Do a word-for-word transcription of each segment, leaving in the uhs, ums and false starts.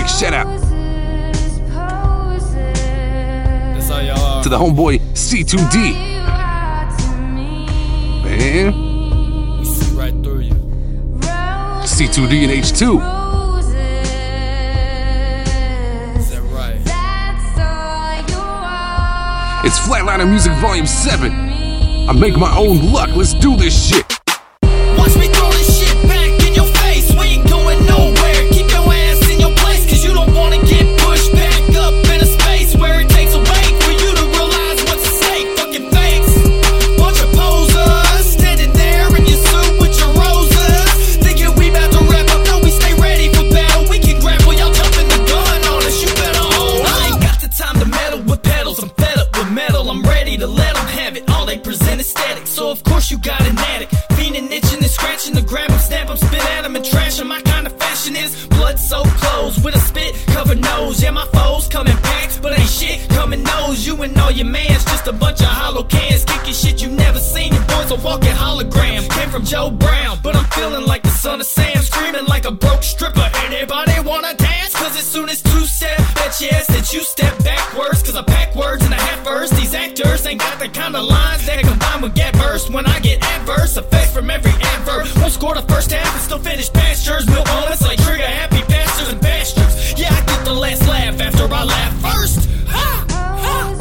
quick shout out That's how y'all are. to the homeboy C two D. Man, We see right through you. C two D and H two. Is that right? It's Flatliner Music Volume seven. I make my own luck. Let's do this shit. Watch me throw this shit back in your face. We ain't going nowhere. Keep your ass in your place, cause you don't wanna get pushed back up in a space where it takes a wait for you to realize what's at stake. Fucking fakes, bunch of posers, standing there in your suit with your roses, thinking we about to wrap up. No, we stay ready for battle. We can grapple, y'all jumping the gun on us. You better hold up. I ain't got the time to meddle with pedals. I'm fed up with metal. I'm ready to let them have it. All they present is static, so of course you got an addict. Fiending, itching, and scratching to grab them, stamp them, spit at them, and trash them. My kind of fashion is blood soaked clothes with a spit covered nose. Yeah, my foes come in packs, but ain't shit coming nose. You and all your mans, just a bunch of hollow cans, kicking shit you never seen. Your boys a walking hologram. Came from Joe Brown, but I'm feeling like the son of Sam, screaming like a broke stripper. Anybody wanna dance? Cause as soon as two step, bet your ass that you step backwards. Cause I pack words in a half verse. These actors ain't got the kind of lines that combine with gap burst. When I get adverse effects from every adverb, won't score the first half and still finish pastures. Built on us like trigger happy bastards and bastards. Yeah, I get the last laugh after I laugh first. Ha! Ha! Ha!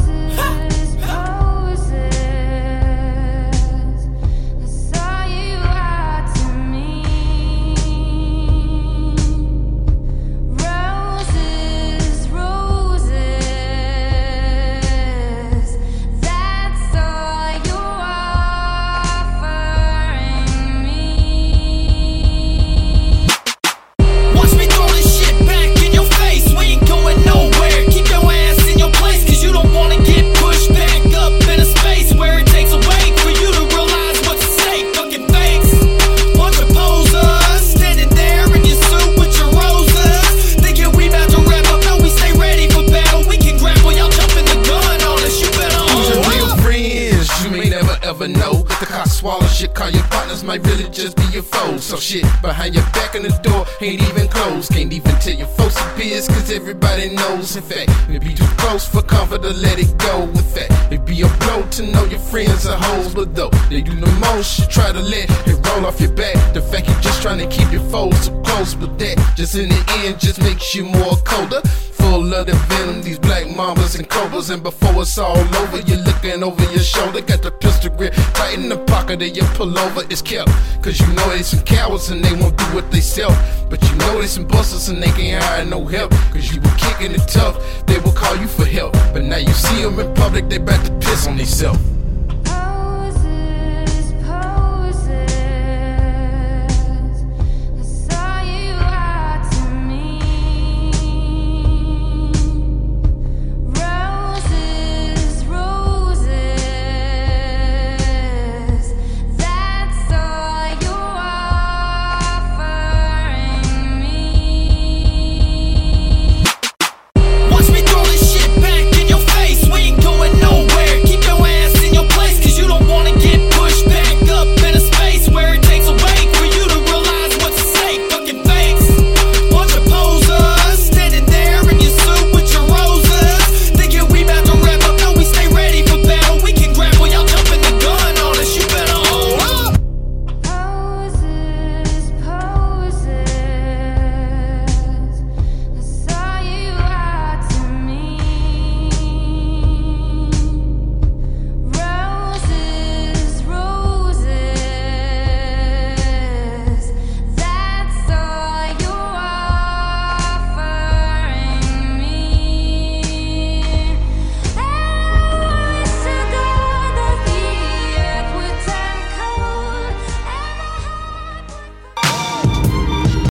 Know that the cops swallow shit, call your partners might really just be your foes. So shit behind your back and the door ain't even closed. Can't even tell your folks your biz, cause everybody knows. In fact, it be too close for comfort to let it go. In fact, it be a blow to know your friends are hoes. But though they do the most, you try to let it roll off your back. The fact you're just trying to keep your foes so close, but that just in the end just makes you more colder. Full of the venom, these black mambas and cobras. And before it's all over, you're looking over your shoulder. Got the pistol grip tight in the pocket of your pullover. It's kept, cause you know they some cowards and they won't do what they sell. But you know they some busters and they can't hire no help. Cause you were kicking it tough, they will call you for help. But now you see them in public, they bout to piss on themselves.